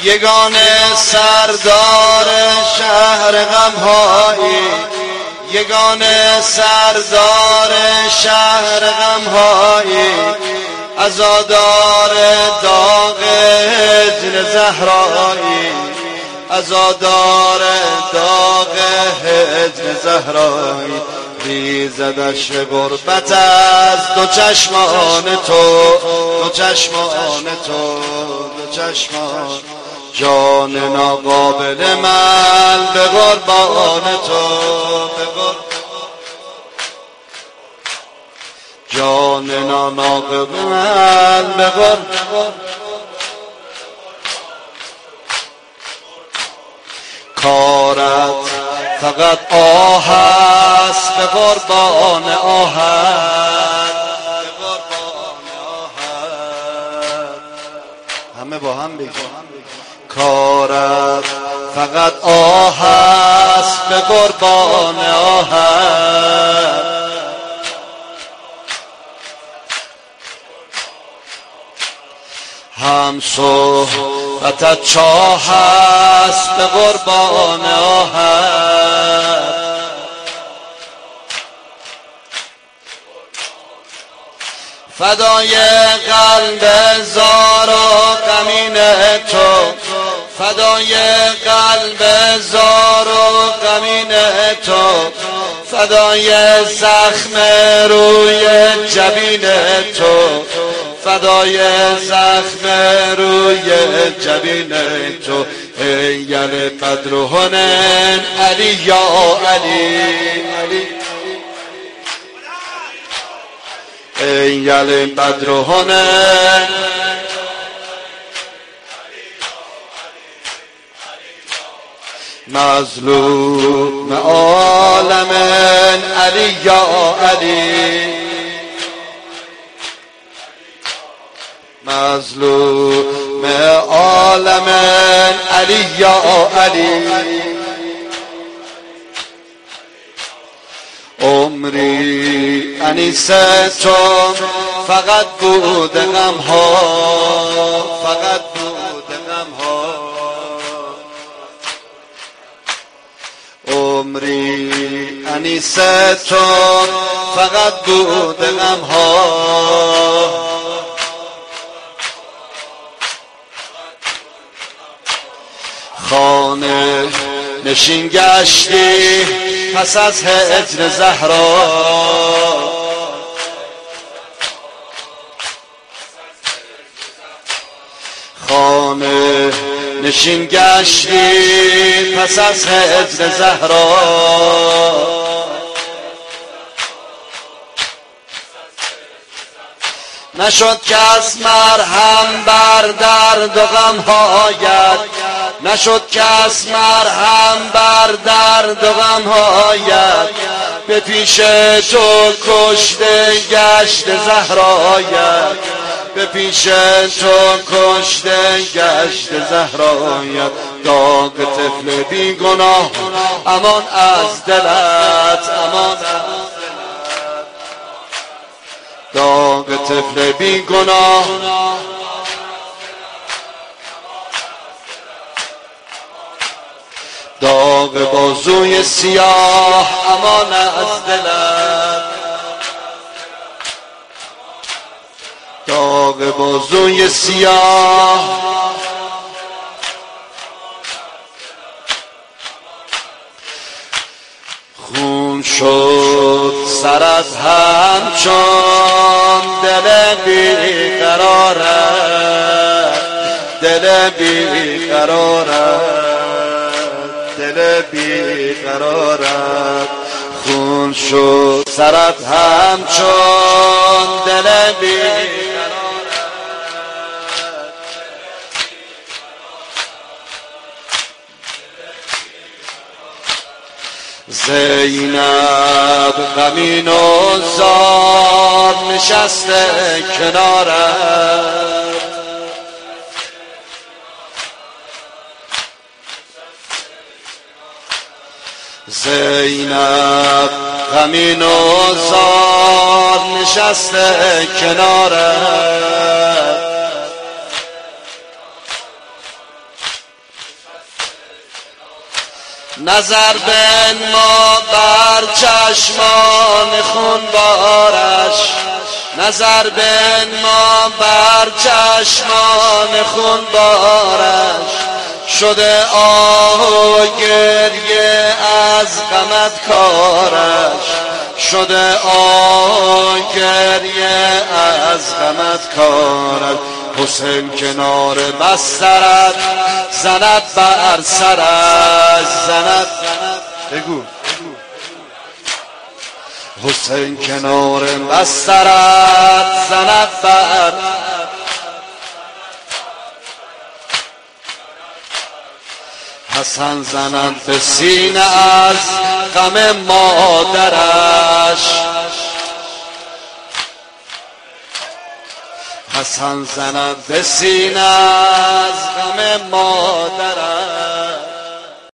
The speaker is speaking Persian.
یگانه سردار شهر غمهایی، یگانه سردار شهر غمهایی، عزادار داغ هجر زهرایی، عزادار داغ هجر زهرایی. ریزدش غربت از دو چشمان تو، دو چشمان تو، دو چشمان. جان ناقابل من به قربان تو، جان ناقابل من به قربان. کارت فقط آه است به قربان آهت، به قربان آهت. همه با هم بگیم. کارت فقط آه است به قربان آهت. هم صحبتت چاه است به قربان آهت. فدای قلب زار و غمین تو، فدای قلب زار و غمین تو، فدای زخم روی جبین تو، فدای زخم روی جبین تو. ای یل بدر و هنین علی یا علی، ای یل بدر و هنین مظلوم عالم علی یا علی، مظلوم عالم علی یا علی. عمری انیس تو فقط بود غم ها، فقط بود غم ها. عمری انیس تو فقط بود غم ها. خانه نشین گشتی پس از هجر زهرا، خانه نشین گشتی پس از هجر زهرا. نشد کس مرهم بر درد و غمهایت، نشد کس مرهم بر درد و غمهایت. به پیش تو کشته گشت زهرایت، به پیش تو کشته گشت زهرایت. داغ طفل بی گناه امان از دلت، امان از داغ طفل بی گناه. داغ بازوی سیاه امان از دلت، داغ بازوی سیاه. خون شد سرت همچون دل بیقرارت، دل بیقرارت، دل بیقرارت. خون شد سرت همچون دل بیقرارت. زینب غمین و زار نشسته کنارت، زینب غمین و زار نشسته کنارت. نظر بنما بر چشمان خونبارش، نظر بنما بر چشمان خونبارش، شده آه و گریه از غمت کارش، شده آه و گریه از غمت کارش. حسین کنار بسترت زند بر سرش، زند بگو حسین کنار بسترت زند بر حسن زند به سینه از غم مادرش، حسن زند به سینه از غم